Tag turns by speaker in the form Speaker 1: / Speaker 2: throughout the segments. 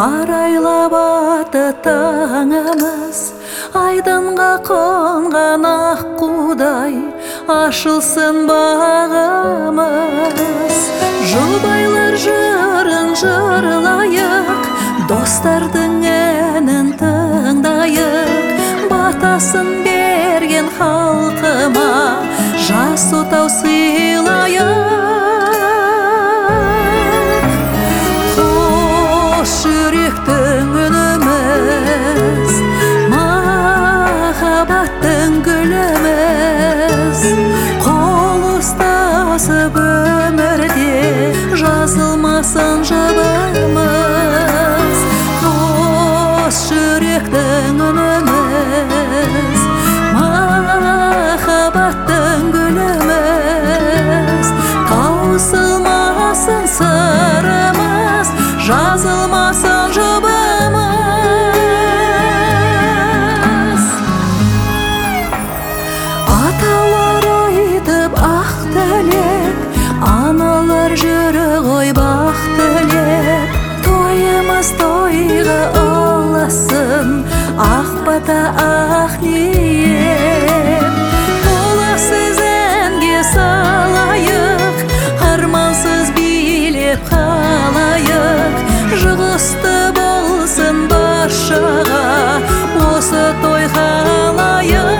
Speaker 1: арайлап аты таңымыз, айдынға қонған аққудай ашылсын бағымыз. Жұбайлар жырын жырлайық, достардың әнін тыңдайық. Батасын берген халқыма жас отау сыйлайық. Қос жүректің үніміз, махаббаттың гүліміз, қол ұстасып өмірде жазылмасын жұбымыз. Қос жүректің үніміз, махаббаттың гүліміз, таусылмасын сырымыз, жазылмасын жұбымыз. Аталар айтып ақ тілек, аналар жүрі ғой бақ тілеп. Тойымыз тойға ұласын, ақ бата ақ ниет. Толассыз әнге салайық, армансыз билеп қалайық. Жұғысты болсын баршаға осы той қалайық.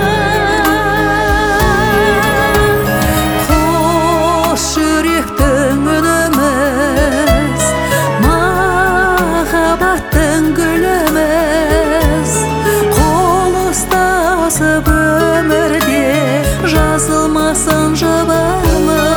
Speaker 1: Қос жүректің үніміз, махаббаттың гүліміз, қол ұстасып өмірде жазылмасын жұбымыз.